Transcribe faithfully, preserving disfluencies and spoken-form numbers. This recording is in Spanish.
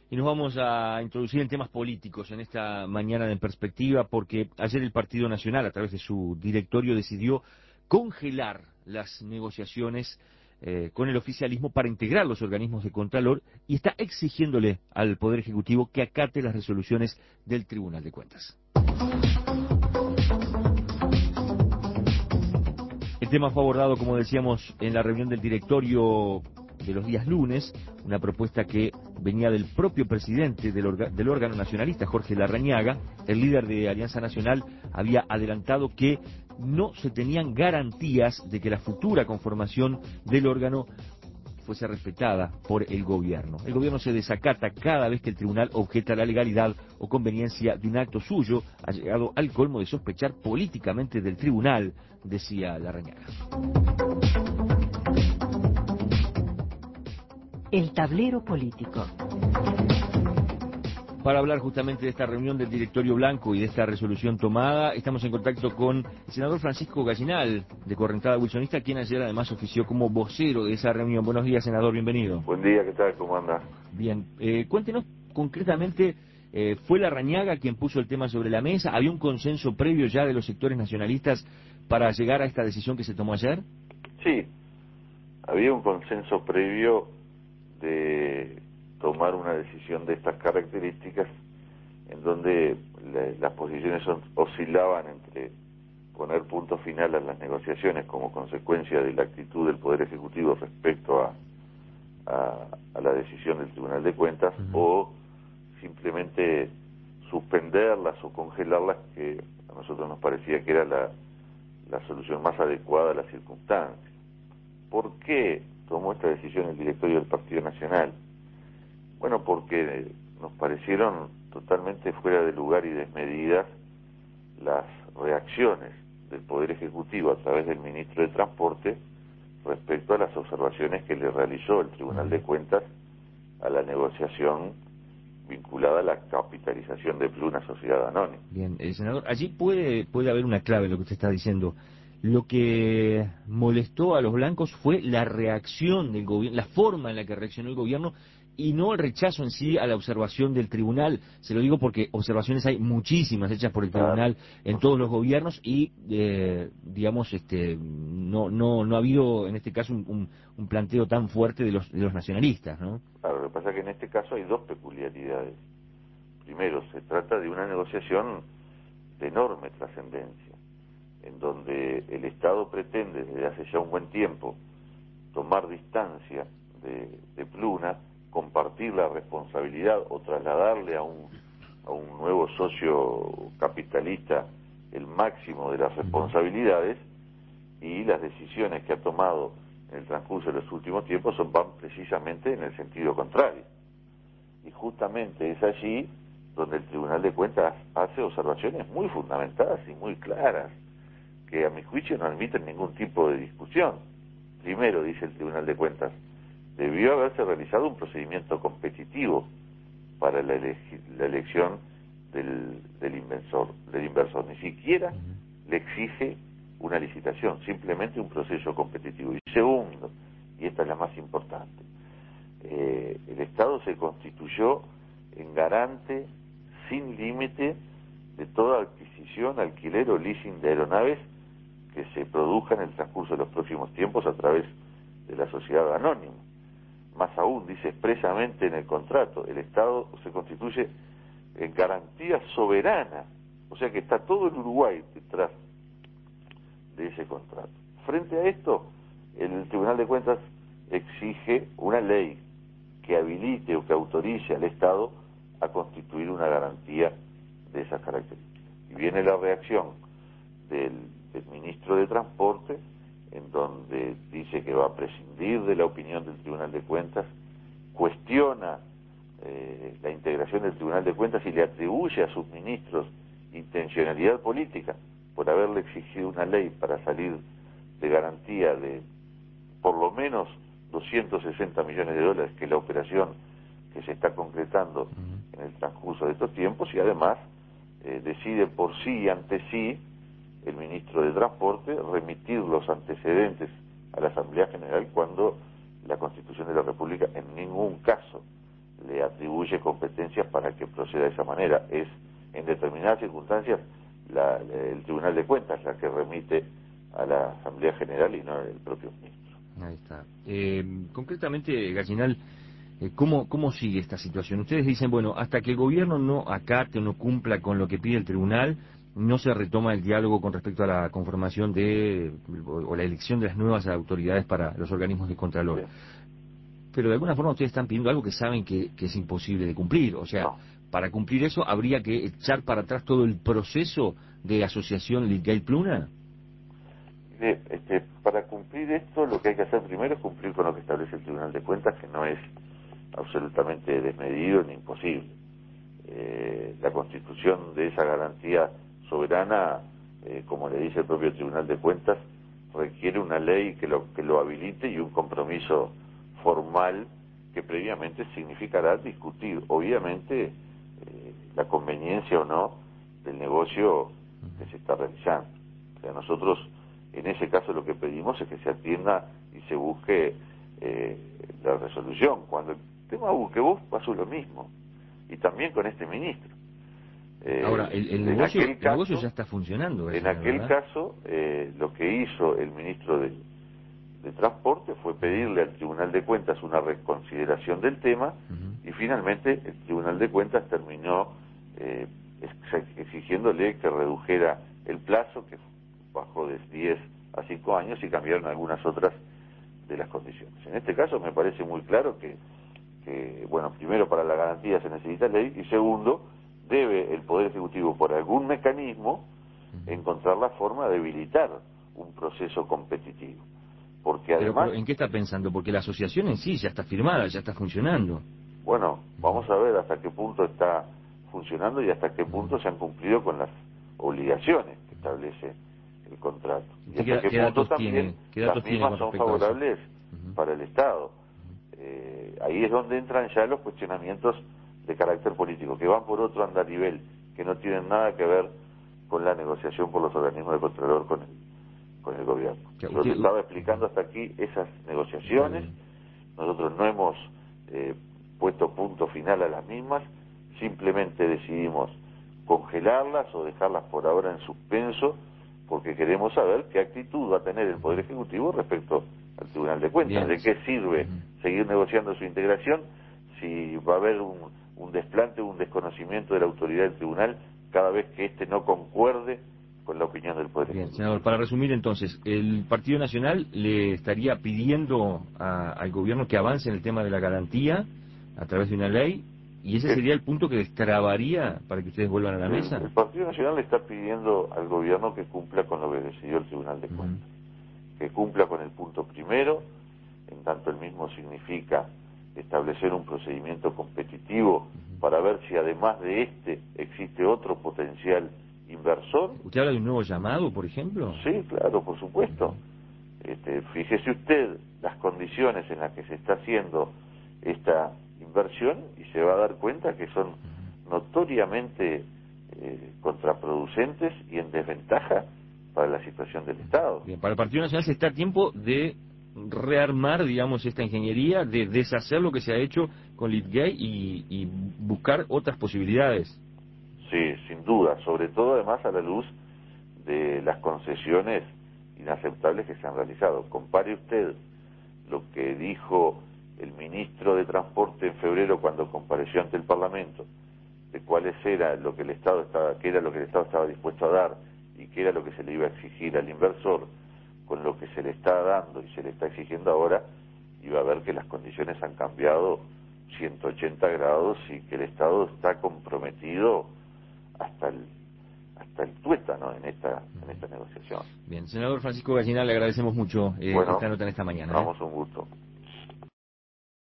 Y nos vamos a introducir en temas políticos en esta mañana de En Perspectiva, porque ayer el Partido Nacional, a través de su directorio, decidió congelar las negociaciones eh, con el oficialismo para integrar los organismos de Contralor y está exigiéndole al Poder Ejecutivo que acate las resoluciones del Tribunal de Cuentas. El tema fue abordado, como decíamos, en la reunión del directorio de los días lunes, una propuesta que venía del propio presidente del, orga, del órgano nacionalista, Jorge Larrañaga. El líder de Alianza Nacional había adelantado que no se tenían garantías de que la futura conformación del órgano fuese respetada por el gobierno. El gobierno se desacata cada vez que el tribunal objeta la legalidad o conveniencia de un acto suyo. Ha llegado al colmo de sospechar políticamente del tribunal, decía Larrañaga. El tablero político. Para hablar justamente de esta reunión del directorio blanco y de esta resolución tomada, estamos en contacto con el senador Francisco Gallinal, de Correntada Wilsonista, quien ayer además ofició como vocero de esa reunión. Buenos días, senador, bienvenido. Buen día, ¿qué tal? ¿Cómo anda? Bien, eh, cuéntenos concretamente, eh, ¿fue Larrañaga quien puso el tema sobre la mesa? ¿Había un consenso previo ya de los sectores nacionalistas para llegar a esta decisión que se tomó ayer? Sí, había un consenso previo de tomar una decisión de estas características, en donde la, las posiciones son, oscilaban entre poner punto final a las negociaciones como consecuencia de la actitud del Poder Ejecutivo respecto a, a, a la decisión del Tribunal de Cuentas, uh-huh. o simplemente suspenderlas o congelarlas, que a nosotros nos parecía que era la, la solución más adecuada a las circunstancias. ¿Por qué tomó esta decisión el directorio del Partido Nacional? Bueno, porque nos parecieron totalmente fuera de lugar y desmedidas las reacciones del Poder Ejecutivo a través del ministro de Transporte respecto a las observaciones que le realizó el Tribunal de Cuentas a la negociación vinculada a la capitalización de Pluna Sociedad Anónima. Bien, eh, senador, allí puede, puede haber una clave en lo que usted está diciendo. Lo que molestó a los blancos fue la reacción del gobierno, la forma en la que reaccionó el gobierno, y no el rechazo en sí a la observación del tribunal. Se lo digo porque observaciones hay muchísimas hechas por el tribunal en todos los gobiernos y, eh, digamos, este, no no no ha habido en este caso un, un, un planteo tan fuerte de los, de los nacionalistas, ¿no? Claro, lo que pasa es que en este caso hay dos peculiaridades. Primero, se trata de una negociación de enorme trascendencia, en donde el Estado pretende desde hace ya un buen tiempo tomar distancia de, de Pluna, compartir la responsabilidad o trasladarle a un, a un nuevo socio capitalista el máximo de las responsabilidades, y las decisiones que ha tomado en el transcurso de los últimos tiempos son, van precisamente en el sentido contrario. Y justamente es allí donde el Tribunal de Cuentas hace observaciones muy fundamentadas y muy claras, que a mi juicio no admiten ningún tipo de discusión. Primero, dice el Tribunal de Cuentas, debió haberse realizado un procedimiento competitivo para la, ele la elección del, del, inversor, del inversor. Ni siquiera le exige una licitación, simplemente un proceso competitivo. Y segundo, y esta es la más importante, eh, el Estado se constituyó en garante sin límite de toda adquisición, alquiler o leasing de aeronaves que se produzca en el transcurso de los próximos tiempos a través de la sociedad anónima. Más aún, dice expresamente en el contrato, el Estado se constituye en garantía soberana, o sea que está todo el Uruguay detrás de ese contrato. Frente a esto, el Tribunal de Cuentas exige una ley que habilite o que autorice al Estado a constituir una garantía de esas características. Y viene la reacción del, del ministro de Transporte, en donde dice que va a prescindir de la opinión del Tribunal de Cuentas, cuestiona eh, la integración del Tribunal de Cuentas y le atribuye a sus ministros intencionalidad política por haberle exigido una ley para salir de garantía de por lo menos doscientos sesenta millones de dólares, que es la operación que se está concretando en el transcurso de estos tiempos, y además eh, decide por sí y ante sí el ministro de Transporte remitir los antecedentes a la Asamblea General, cuando la Constitución de la República en ningún caso le atribuye competencias para que proceda de esa manera. Es, en determinadas circunstancias, la, el Tribunal de Cuentas la que remite a la Asamblea General y no el propio ministro. Ahí está. Eh, concretamente, Gallinal, eh, ¿cómo, ¿cómo sigue esta situación? Ustedes dicen, bueno, hasta que el gobierno no acate o no cumpla con lo que pide el tribunal, no se retoma el diálogo con respecto a la conformación de, o la elección de las nuevas autoridades para los organismos de Contralor. Bien. Pero de alguna forma ustedes están pidiendo algo que saben que, que es imposible de cumplir. O sea, No. para cumplir eso habría que echar para atrás todo el proceso de asociación Litgay-Pluna. Mire, este, para cumplir esto, lo que hay que hacer primero es cumplir con lo que establece el Tribunal de Cuentas, que no es absolutamente desmedido ni imposible. Eh, la constitución de esa garantía soberana, eh, como le dice el propio Tribunal de Cuentas, requiere una ley que lo, que lo habilite y un compromiso formal que previamente significará discutir, obviamente, eh, la conveniencia o no del negocio que se está realizando. O sea, nosotros en ese caso lo que pedimos es que se atienda y se busque eh, la resolución. Cuando el tema Buquebus pasó lo mismo, y también con este ministro. Eh, Ahora, el, el, en negocio, aquel el caso, negocio ya está funcionando. En ¿verdad? aquel caso, eh, lo que hizo el ministro de, de Transporte fue pedirle al Tribunal de Cuentas una reconsideración del tema, uh-huh. y finalmente el Tribunal de Cuentas terminó eh, exigiéndole que redujera el plazo, que bajó de diez a cinco años, y cambiaron algunas otras de las condiciones. En este caso me parece muy claro que que, bueno, primero para la garantía se necesita ley, y segundo, debe el Poder Ejecutivo, por algún mecanismo, encontrar la forma de habilitar un proceso competitivo. Porque además... Pero, pero ¿en qué está pensando? Porque la asociación en sí ya está firmada, ya está funcionando. Bueno, vamos a ver hasta qué punto está funcionando y hasta qué punto se han cumplido con las obligaciones que establece el contrato. Y hasta ¿Qué, qué qué punto datos también tiene, las mismas son favorables uh-huh. para el Estado. Eh, ahí es donde entran ya los cuestionamientos de carácter político, que van por otro andarivel, que no tienen nada que ver con la negociación por los organismos de Contralor con el, con el gobierno. Yo te estaba explicando hasta aquí esas negociaciones. Nosotros no hemos eh, puesto punto final a las mismas, simplemente decidimos congelarlas o dejarlas por ahora en suspenso, porque queremos saber qué actitud va a tener el Poder Ejecutivo respecto al Tribunal de Cuentas. Bien. ¿De qué sirve uh-huh. seguir negociando su integración si va a haber un, un desplante, un desconocimiento de la autoridad del Tribunal cada vez que éste no concuerde con la opinión del Poder Ejecutivo? Bien, senador, para resumir entonces, el Partido Nacional le estaría pidiendo a, al gobierno que avance en el tema de la garantía a través de una ley, y ese sería el punto que destrabaría para que ustedes vuelvan a la el, mesa. El Partido Nacional le está pidiendo al gobierno que cumpla con lo que decidió el Tribunal de Cuentas. Uh-huh. Que cumpla con el punto primero, en tanto el mismo significa establecer un procedimiento competitivo uh-huh. para ver si además de este existe otro potencial inversor. ¿Usted habla de un nuevo llamado, por ejemplo? Sí, claro, por supuesto. Uh-huh. Este, fíjese usted las condiciones en las que se está haciendo esta inversión y se va a dar cuenta que son uh-huh. notoriamente eh, contraproducentes y en desventaja para la situación del Estado. Bien, para el Partido Nacional se está a tiempo de rearmar, digamos, esta ingeniería, de deshacer lo que se ha hecho con Litgay y, y buscar otras posibilidades. Sí, sin duda, sobre todo además a la luz de las concesiones inaceptables que se han realizado. Compare usted lo que dijo el ministro de Transporte en febrero cuando compareció ante el Parlamento, de cuáles era lo que el Estado estaba, qué era lo que el Estado estaba dispuesto a dar y qué era lo que se le iba a exigir al inversor, con lo que se le está dando y se le está exigiendo ahora, y va a ver que las condiciones han cambiado ciento ochenta grados y que el Estado está comprometido hasta el hasta el tuétano en esta en esta negociación. Bien, senador Francisco Gallinal, le agradecemos mucho eh, bueno, esta nota en esta mañana. Damos ¿eh? un gusto.